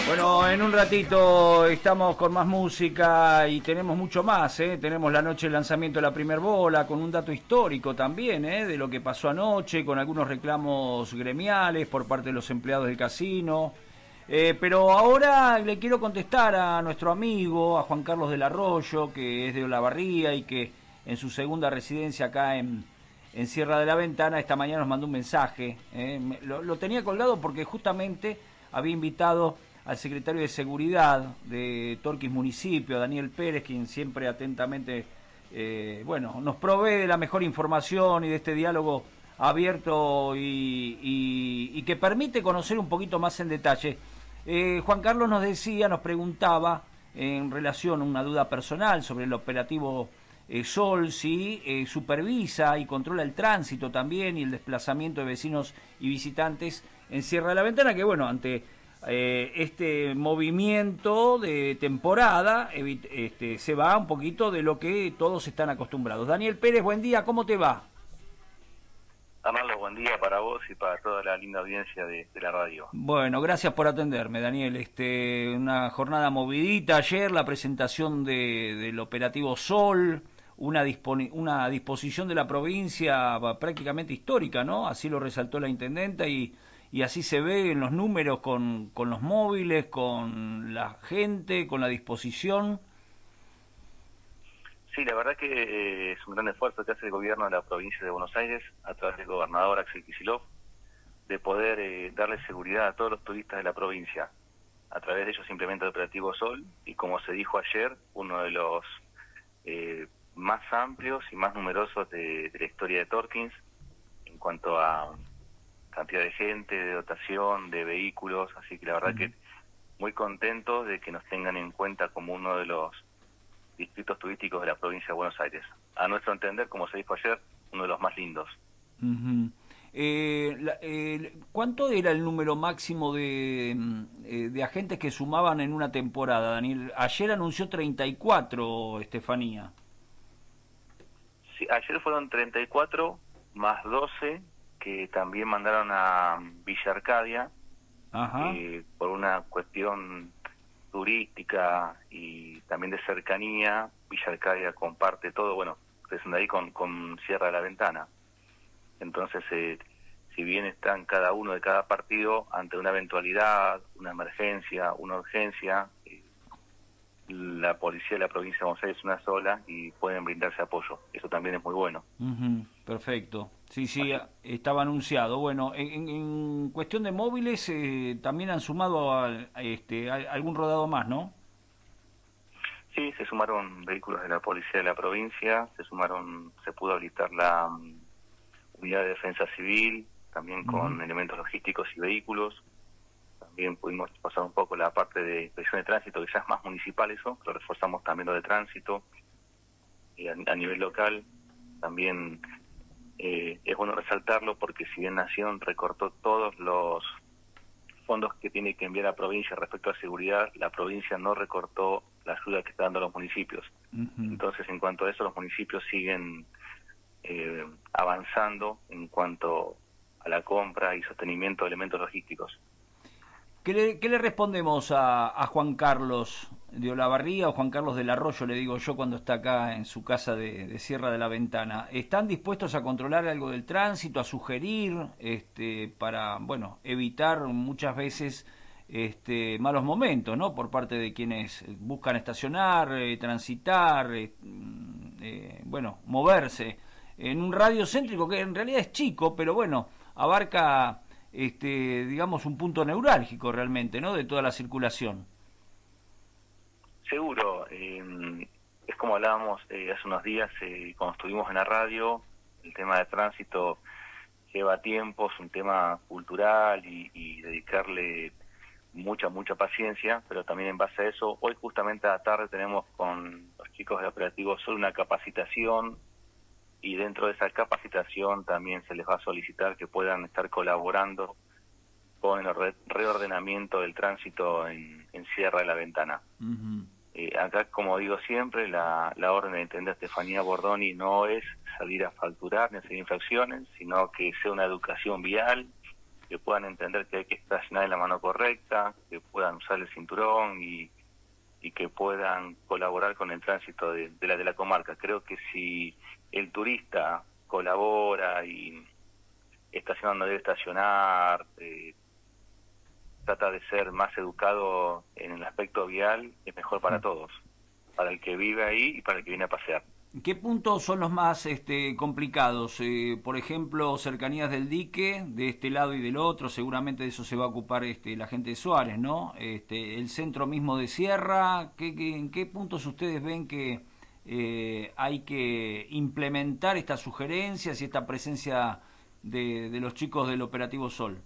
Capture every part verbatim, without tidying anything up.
Bueno, en un ratito estamos con más música y tenemos mucho más, ¿eh? Tenemos la noche del lanzamiento de la primer bola, con un dato histórico también, ¿eh? De lo que pasó anoche, con algunos reclamos gremiales por parte de los empleados del casino. Eh, pero ahora le quiero contestar a nuestro amigo, a Juan Carlos del Arroyo, que es de Olavarría y que en su segunda residencia acá en, en Sierra de la Ventana, esta mañana nos mandó un mensaje. ¿eh? Me, lo, lo tenía colgado porque justamente había invitado al secretario de Seguridad de Torquís Municipio, Daniel Pérez, quien siempre atentamente eh, bueno, nos provee de la mejor información y de este diálogo abierto y, y, y que permite conocer un poquito más en detalle. Eh, Juan Carlos nos decía, nos preguntaba en relación a una duda personal sobre el operativo eh, Sol, si eh, supervisa y controla el tránsito también y el desplazamiento de vecinos y visitantes en Sierra de la Ventana, que bueno, ante eh, este movimiento de temporada este, se va un poquito de lo que todos están acostumbrados. Daniel Pérez, buen día, ¿cómo te va? Arnaldo, buen día para vos y para toda la linda audiencia de, de la radio. Bueno, gracias por atenderme, Daniel. Este, una jornada movidita ayer, la presentación de, del operativo Sol, una, disponi una disposición de la provincia prácticamente histórica, ¿no? Así lo resaltó la intendenta y, y así se ve en los números con, con los móviles, con la gente, con la disposición. Sí, la verdad que eh, es un gran esfuerzo que hace el gobierno de la provincia de Buenos Aires, a través del gobernador Axel Kicillof, de poder eh, darle seguridad a todos los turistas de la provincia. A través de ellos se implementa el operativo Sol y, como se dijo ayer, uno de los eh, más amplios y más numerosos de, de la historia de Torquís en cuanto a cantidad de gente, de dotación, de vehículos, así que la verdad que muy contentos de que nos tengan en cuenta como uno de los distritos turísticos de la provincia de Buenos Aires. A nuestro entender, como se dijo ayer, uno de los más lindos. Uh-huh. eh, la, eh, ¿Cuánto era el número máximo de, eh, de agentes que sumaban en una temporada, Daniel? Ayer anunció treinta y cuatro, Estefanía. Sí, ayer fueron treinta y cuatro más doce que también mandaron a Villa Arcadia. Ajá. Eh, por una cuestión turística y también de cercanía. Villa Arcadia comparte todo, bueno, desde ahí con, con Sierra de la Ventana. Entonces, eh, si bien están cada uno de cada partido ante una eventualidad, una emergencia, una urgencia, eh, la policía de la provincia de Buenos Aires es una sola y pueden brindarse apoyo. Eso también es muy bueno. Uh-huh. Perfecto. Sí, sí, Así. Estaba anunciado. Bueno, en, en cuestión de móviles, eh, también han sumado a, a este, a algún rodado más, ¿no? Sí, se sumaron vehículos de la policía de la provincia, se sumaron, se pudo habilitar la um, unidad de defensa civil, también con uh-huh. elementos logísticos y vehículos. También pudimos pasar un poco la parte de inspección de tránsito, que ya es más municipal eso, pero reforzamos también lo de tránsito. Y a, a nivel local también eh, es bueno resaltarlo, porque si bien Nación recortó todos los fondos que tiene que enviar a la provincia respecto a seguridad, la provincia no recortó la ayuda que está dando a los municipios. Uh-huh. Entonces, en cuanto a eso, los municipios siguen eh, avanzando en cuanto a la compra y sostenimiento de elementos logísticos. ¿Qué le, qué le respondemos a, a Juan Carlos de Olavarría o Juan Carlos del Arroyo, le digo yo, cuando está acá en su casa de, de Sierra de la Ventana? ¿Están dispuestos a controlar algo del tránsito, a sugerir este, para, bueno, evitar muchas veces este, malos momentos, ¿no? Por parte de quienes buscan estacionar, eh, transitar, eh, eh, bueno, moverse en un radio céntrico que en realidad es chico, pero bueno, abarca este, digamos, un punto neurálgico realmente, ¿no?, de toda la circulación. Seguro, eh, es como hablábamos eh, hace unos días eh, cuando estuvimos en la radio. El tema de tránsito lleva tiempo, es un tema cultural y, y dedicarle mucha, mucha paciencia, pero también en base a eso, hoy justamente a la tarde tenemos con los chicos del operativo Sol una capacitación, y dentro de esa capacitación también se les va a solicitar que puedan estar colaborando con el re reordenamiento del tránsito en, en Sierra de la Ventana. Uh-huh. eh, acá, como digo siempre, la, la orden de intendente Estefanía Bordoni no es salir a facturar ni hacer infracciones, sino que sea una educación vial, que puedan entender que hay que estacionar en la mano correcta, que puedan usar el cinturón y, y que puedan colaborar con el tránsito de, de, la, de la comarca. Creo que si el turista colabora y estaciona donde debe estacionar, eh, trata de ser más educado en el aspecto vial, es mejor para todos, para el que vive ahí y para el que viene a pasear. ¿Qué puntos son los más este, complicados? Eh, por ejemplo, cercanías del dique, de este lado y del otro, seguramente de eso se va a ocupar este, la gente de Suárez, ¿no? Este, el centro mismo de Sierra, ¿qué, qué, ¿en qué puntos ustedes ven que eh, hay que implementar estas sugerencias y esta presencia de, de los chicos del Operativo Sol?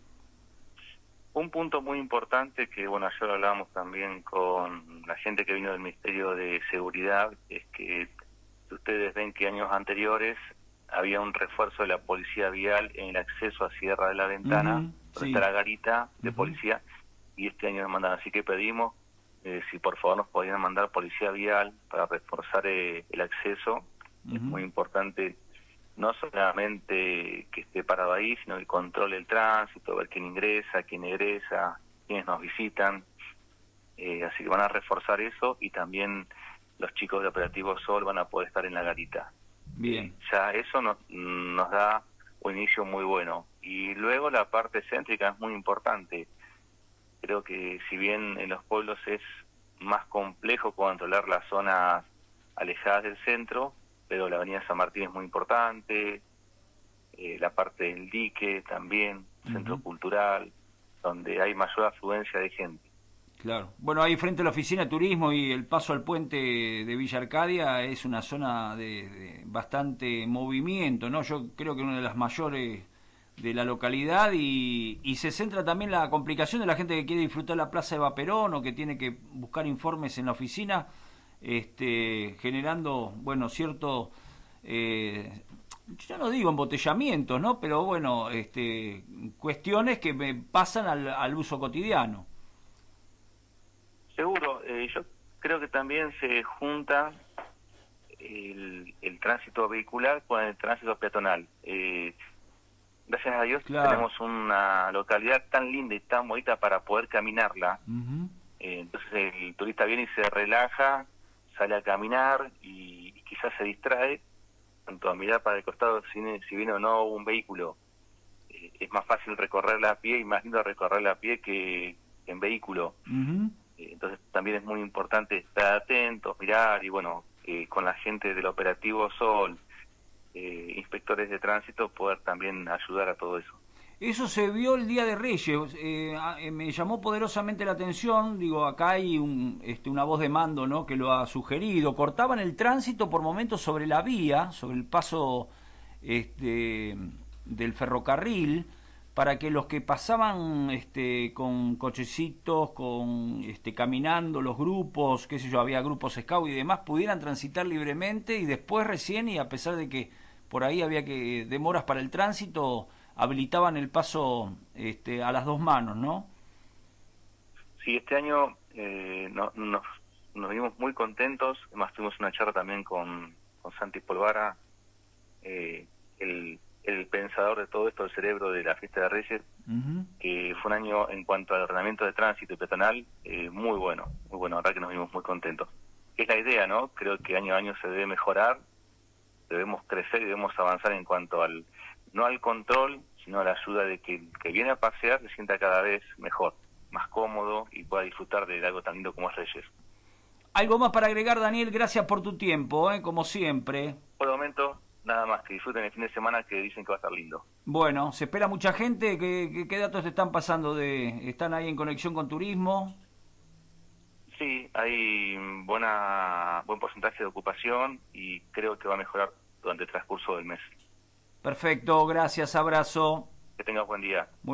Un punto muy importante que, bueno, ayer hablábamos también con la gente que vino del Ministerio de Seguridad, es que ustedes ven que años anteriores había un refuerzo de la policía vial en el acceso a Sierra de la Ventana, Uh-huh, donde sí. está la garita de Uh-huh. policía, y este año nos mandan. Así que pedimos eh, si por favor nos podían mandar policía vial para reforzar eh, el acceso. Uh-huh. Es muy importante no solamente que esté parado ahí, sino que controle el tránsito, ver quién ingresa, quién egresa, quiénes nos visitan. Eh, así que van a reforzar eso, y también los chicos de Operativo Sol van a poder estar en la garita. Bien. Eh, ya eso nos, nos da un inicio muy bueno. Y luego la parte céntrica es muy importante. Creo que si bien en los pueblos es más complejo controlar las zonas alejadas del centro, pero la avenida San Martín es muy importante, eh, la parte del dique también, uh-huh. Centro cultural, donde hay mayor afluencia de gente. Claro. Bueno, ahí frente a la oficina de turismo y el paso al puente de Villa Arcadia es una zona de, de bastante movimiento, ¿no? Yo creo que una de las mayores de la localidad, y, y se centra también la complicación de la gente que quiere disfrutar la Plaza de Vaperón o que tiene que buscar informes en la oficina, este, generando, bueno, cierto, eh, yo no digo embotellamiento, ¿no? Pero bueno, este, cuestiones que me pasan al, al uso cotidiano. Seguro, eh, yo creo que también se junta el, el tránsito vehicular con el tránsito peatonal. Eh, gracias a Dios, claro, tenemos una localidad tan linda y tan bonita para poder caminarla. Uh-huh. Eh, entonces el turista viene y se relaja, sale a caminar y, y quizás se distrae, tanto a mirar para el costado si, si viene o no un vehículo. Eh, es más fácil recorrerla a pie y más lindo recorrerla a pie que, que en vehículo. Uh-huh. Entonces también es muy importante estar atentos, mirar, y bueno, eh, con la gente del Operativo Sol, eh, inspectores de tránsito, poder también ayudar a todo eso. Eso se vio el Día de Reyes, eh, me llamó poderosamente la atención, digo, acá hay un, este, una voz de mando, ¿no?, que lo ha sugerido. Cortaban el tránsito por momentos sobre la vía, sobre el paso este, del ferrocarril, para que los que pasaban este, con cochecitos, con este, caminando, los grupos, qué sé yo, había grupos scout y demás, pudieran transitar libremente, y después recién, y a pesar de que por ahí había que demoras para el tránsito, habilitaban el paso este, a las dos manos, ¿no? Sí, este año eh, no, nos, nos vimos muy contentos. Además tuvimos una charla también con, con Santi Polvara, eh, el el pensador de todo esto, el cerebro de la fiesta de Reyes, uh-huh. que fue un año en cuanto al ordenamiento de tránsito y peatonal eh, muy bueno, muy bueno, la verdad que nos vimos muy contentos. Es la idea, ¿no? Creo que año a año se debe mejorar, debemos crecer y debemos avanzar en cuanto al, no al control, sino a la ayuda de que el que viene a pasear se sienta cada vez mejor, más cómodo y pueda disfrutar de algo tan lindo como es Reyes. Algo más para agregar, Daniel, gracias por tu tiempo, ¿eh? Como siempre. Por el momento, nada más, que disfruten el fin de semana, que dicen que va a estar lindo. Bueno, se espera mucha gente. ¿Qué, qué, qué datos te están pasando? De ¿Están ahí en conexión con turismo? Sí, hay buena buen porcentaje de ocupación y creo que va a mejorar durante el transcurso del mes. Perfecto, gracias, abrazo. Que tengas buen día. Muy